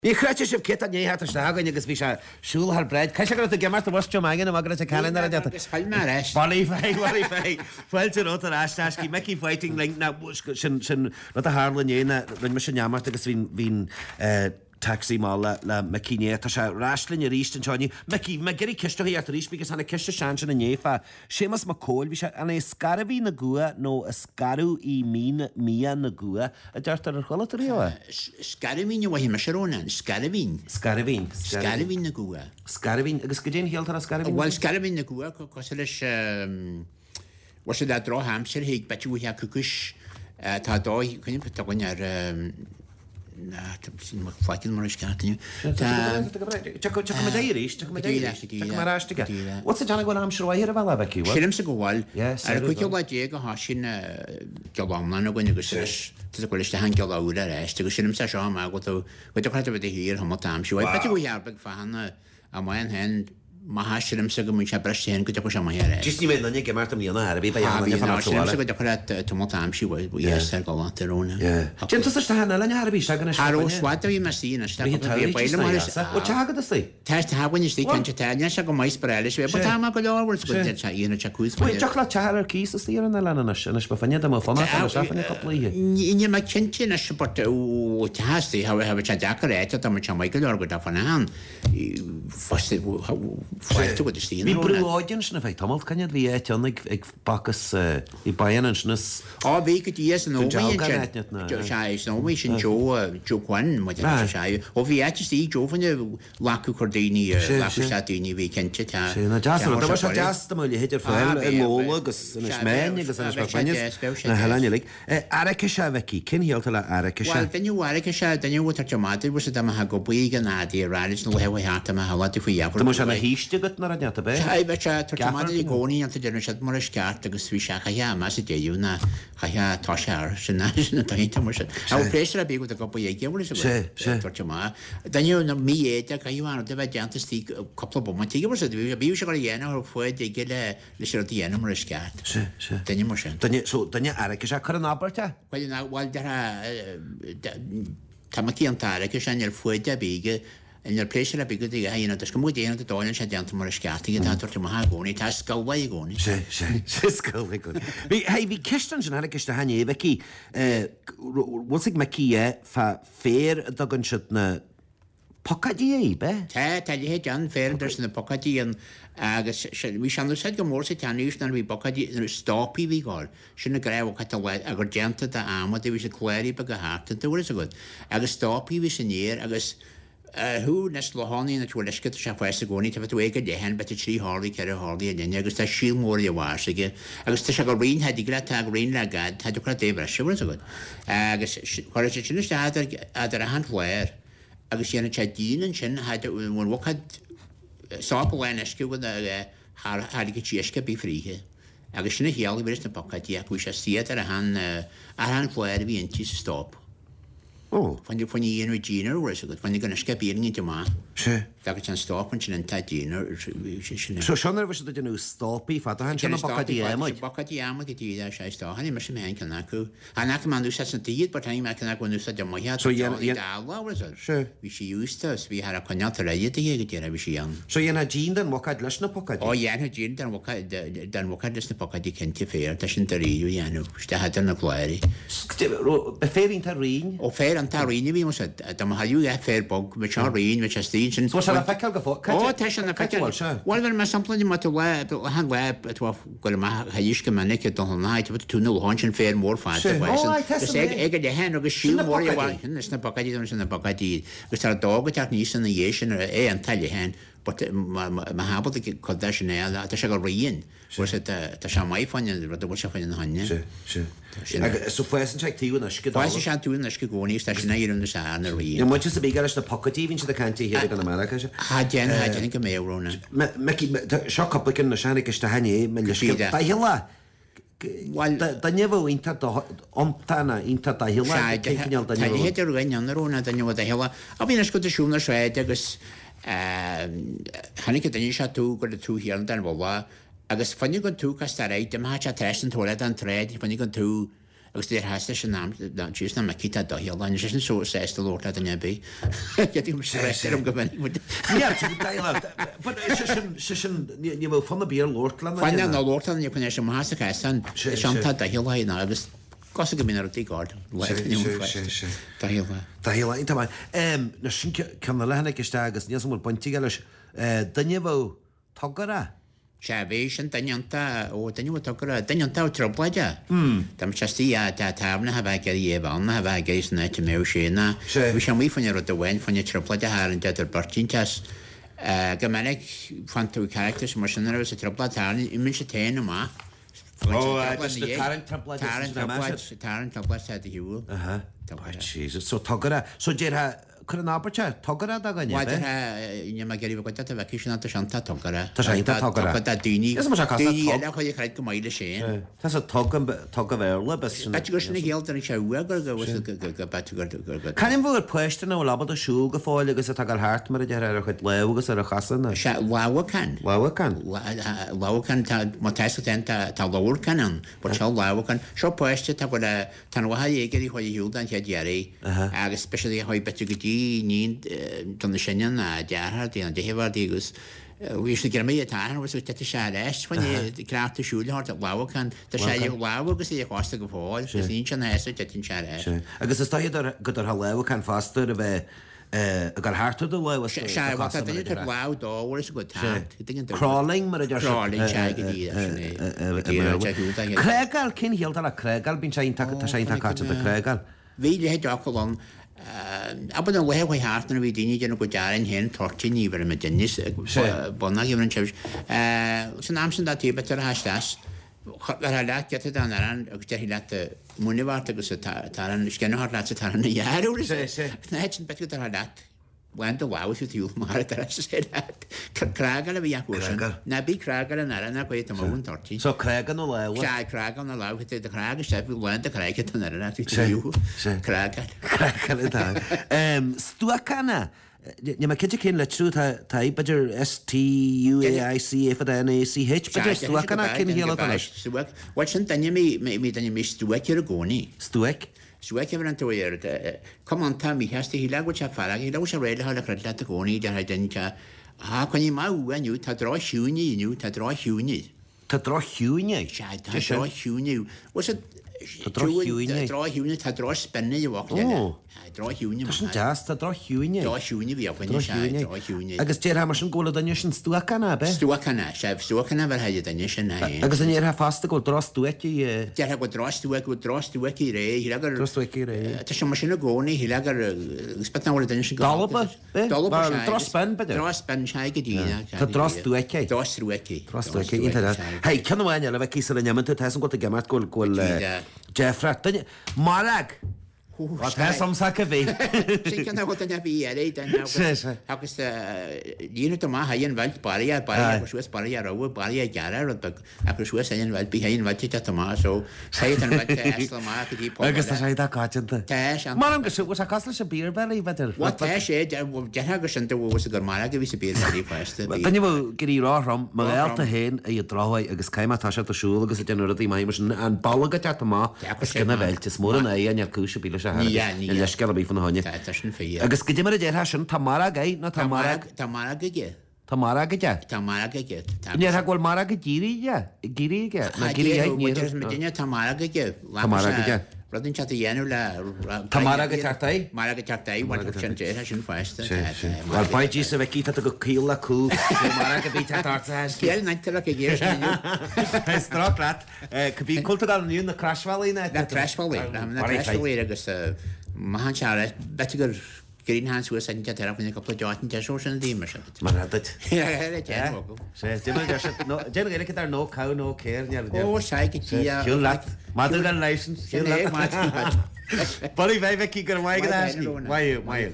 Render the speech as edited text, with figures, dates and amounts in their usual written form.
Bhí chreite sibh kit a néhat stagan agus bhí se siúlthar breid. Cai se go a gemart a bhste maigin a a calendar a Fáil mar eis. Balí fé Fuilte ó atáiscí meí fighting link na sin a hála néna me sin neamart agus hín taxi má le mecíine tá se ráslinn a rístan teáinní me gurí cisteí ar rís because hena ciiste sean na néfa sémas má cóil bhí se anna scarabhí na gua nó a scarú í mí na gua a deirtar ar cholaíá. Scarabhín bhhí mar seróna, Scarabhín na gua. Scarabhín agus go dén héaltar a scarabhín? Bhil Scarabhín na gua cos leis was sé dá hamsir héag betú he cucus tá dóid chuine petáin ar fáil mar scartniu. What's a Johnny go am sure here about Becky? Film sa gohil ar chuice bhid dé go hásin geámna a gine agus tu goiste han geá úra éis, go sinnim sa seá a go chuite bh hír ha tamsú. Be go hearbeh fahanana a main hen má sim sa go mún se bresin go sem héir. Just ní mé nanig ge martam líonna ar bhí go tamsí bhil gorána. Jim hena le arbí se gan Harráid hí me sína tegad a sí. Teist hahain is tí teine se go mais brelis bh tá go lehhar íana te cús. Teach le tear cís tí an lena sin ba fanine am fanna sefanna coplaí. Iine me cintin na seport ó teí ha heh te dechar éite am te mai go leir go a fanán Fáilte go tí. Bhí brúáidin sinna bheith tamil caiad bhí éteannig ag bacchas I baannas bhí go díos an nóí sin Joáin mu se ó bhí éití Jofanne lacu chudaoine daoine bhí cinnte deastamúile héidir fáil móla agus méin agus na heile. Aice se bheití cinhéalta le aice se. Denúhaice se denútar temáidir bus a go buí an nádí rális nó hehaata a hela faoihear. Mu se na híiste go na raneata be? Be gcóí an déna se mar ceart agus bhí se chahe me sa déúna chathe táseir sin na tahénta mar se. Prééisir a bí go a go éhhar má. Danú na míéide chuúhana de bheith deanta tí coppla bomtí mar bhí bhí se go dhéana foiid ige le sé a dhéana mar ceart. Danne mar sin. Danne aice se chu an ábarte? Bhil Táí an táice sin ar foiide bíige in pléisiir a bigad héana go mú déana dáin sé deanta mar sceataí a tuirta má gcónaí tá scalhaid gcónaí. Bhí cean sin aiceiste haine bhecí bhil mecí fa fér a dogann si na pocadí be? Tá hé an féidir sin na pocadíon agus bhí seanú sé go mór sa teanús na bhí bocadí stápií bhí gáil sinna greibh catalid a gur deanta a ama d bhí sé chléirí be go háta dúir a go. Agus stápií bhí san néir agus hú nes leáí na tú leisce se fe a gcóí tá tú éige déhan be trí hálaí ce hálaí a déine agus tá sílmórí a bháige agus tá se go rion heidir tá rion le gad tá chu débre siúir a go. Agus chuir sinna a han léir agus dhéanana te díanaan sin bhfuil bhchad sápaáin isce go háige tíisce bí fríthe. Agus sinna healaí bris na pocatí a chu sé siad ar a han léir bhí antí sa stop. Fannig fanní dhéanú dínar go fannig gona scebíing í má. Agus an stoppan sin an tadínar sinna. So seanar bh a denú stoppaí fa han sin bocadí éid. Bocadí ama go dtí sé stáhanna mar sem hen can acu. Anach manú se an tíad, bar taim me can acu sa de maiad dáhhar. Bhí sé ústas, bhí har a conealtar a iad hé go dtíar a bhí sí an. So dhéana dín den bhcad leis na pocadí? Dhéana dín den bhcad leis na pocadí cinnte fér, tá sin taríú dhéanú, ste hadar na chláirí. Be férín tar rion? Ó fér an taríine bhí mu haú fér bog me se rion me se stín sin. Feicil go fá? Te an Bhil me samplaní mat web han web go haíisce manic don náid túnú há sin fér mór fáte ige de hen agus símór bhhain na bacadí sin na bacadí, gus tar dágad teach níos san na dhé sin an taile hen, má habal chu sin éile a se go rion tá se maiáin bh se fain haine. So fuan te tíúna Báis se túna go gcóí tá sin éún na seanna rion. mu a bí na pocatíhín se a cantí hé an America se? Déanana go méróna. Seo copplicin na seannaiste haine me le heile. Danne ínta omtainna ínta héidir réanarúna danne a heile a bhína go asúna séid agus hanig daine se tú gur tú hían den bhá agus fannig an tú castar éid am se treis an tóla an tréid fannig an tú agus dé heiste sin náús na cíta dohéáin sin so sésta lóta a nebí. Getí sem go ní bh fanna bí Lordland. Fanna ná Lordland ní chun sem hása caian seanta a heáin agus cos go mínar tíád Tá hé inta na sin cena lena iste agus níos mór pointí leis danne bh tugara. Se bhé sin daanta ó daanta troblaide. Tá testí a tábna a bheith dhéhna a bheith gééis na mé séna. Bhí sem mí fanine ru bhhain fanine troblaide an deidir bartíntas. Go menig fan tú characters mar sin a troblatána immin se téana má. Tarrant tabla a hiú. So tugara so dé chu an ábarte tugara a gan me geí go a bheith sinna seanta tugara. Tá sé tugara daoine chuid chreid go maiile sé. Tá a tug a bhéla gur sinna héaltar sé uagar go begur. Canim bhfuil puiste ó labad a siú go fáil agus a tagar háart mar a de ar chuid legus ar a chasanna. Se láhacan láhacan má teiste tá láhar canan, bud se láhacan seo puiste tá tan watha éigeí chuid hiúdan che dearí agus speisií chuid betu gotí ní donna sinan a deartha dí an dehéhardígus. Bhís na gur mé táin was te se leis fan cráta siúlehart a láhacan Tá sé láhagus é chásta go fáil, gus ní an heú tetin se leis. Agus is táidir go ar lehacan fastar a bheith a gur háú do le ládáhir go tá. Crawling mar Creáil cin héaltar a creáil bín sé sé caite a creáil. Bhí le deán Abban an bhhe hána bhí daine déanana go dearan hen tortíí bhar me dennis bonna an tebs. San amsan dá tíbe ar heisteas le get an an agus de le múnihhart agus an scenneart le tar na dhearú sin be ar le. Bhain do bháh tíú mar sé Crágan a bhí aú na bí crágan an aranna go am mún tortí. So crágan ó le crágan na láh de crágan sé bhí bhain a chréige an arana tíú crágan. Stuachana. Ní mai citte cin le trú tá beidir STUAIC a NACH beidir stuachana cin héala Bhaid sin daine mí daine mí stuaic ar a gcónaí. Stuaic? Suaic an tuir Com an tam mí heasta hí le go se fara, í le se réile le le a gcónaí de dainte chuní má aniu tá rá siúní inniu tá rá siúní. Tá rá hiúine rá hiúniu. Dráhiúne tá drá spenne bhha dráhiúne deas tá drá hiúine dráisiúne bhí dráisiúne. Agus dé mar sin ggóla daine sin stuachana be? Stuachana sé stuachana bhar heidir daine sin agus an éar fasta go drásúici de go drásúic go drásúici ré hígur drásúici ré. Tá sem mar sinna gcónaí hílegar spetáhla daine sin dráspen be dráspen se go díine Tá drásúici drásúici drásúici Hei ceanhhaine le bheith císa le neamanta te go a gemart ggóil Jeffra Marag samsa a bhí. Sin go a bhí agus díú má haon bhil barí suas barí a roh barí a gear a suas aon bhil bí haon bhiltí má so sé an dí agus sé cáitinta. Mar an go a casla sé bír beí beidir. sé degus an bhs a gur mar a bhí sa bír feiste. Danne bh gurí rám mar réalta héin a i ráhaid agus caiimetá se asúla agus a denúí maiimi sin an ballaga te má cinna bhiltas mór an é an cúsa bíle se leisce a bí fan haine. Agus go d mar a déir sin tá mar gaid na tá mar gaige. Tá mar aige? Tá mar gaige. Ní ghil mar a díríige gíríige na duine tá mar gaige. Rodin chat dhéanú le Tá mar aige teartaí? Mar aige teartaí sin déir sin feiste. Bhil baidí sa bheith cíta go cíla cú mar a bí teartta Céal neinte le ggéir Strálat go bhí cultaáil nniu na crashhvalí na crashhvalí agus mahan se begur Green Hans was and get up in a couple of jot and social demon. Manat. Generally, there no cow, no care. Oh, psychic. You'll lack mother gun license. Buddy, Vivek, you can why you?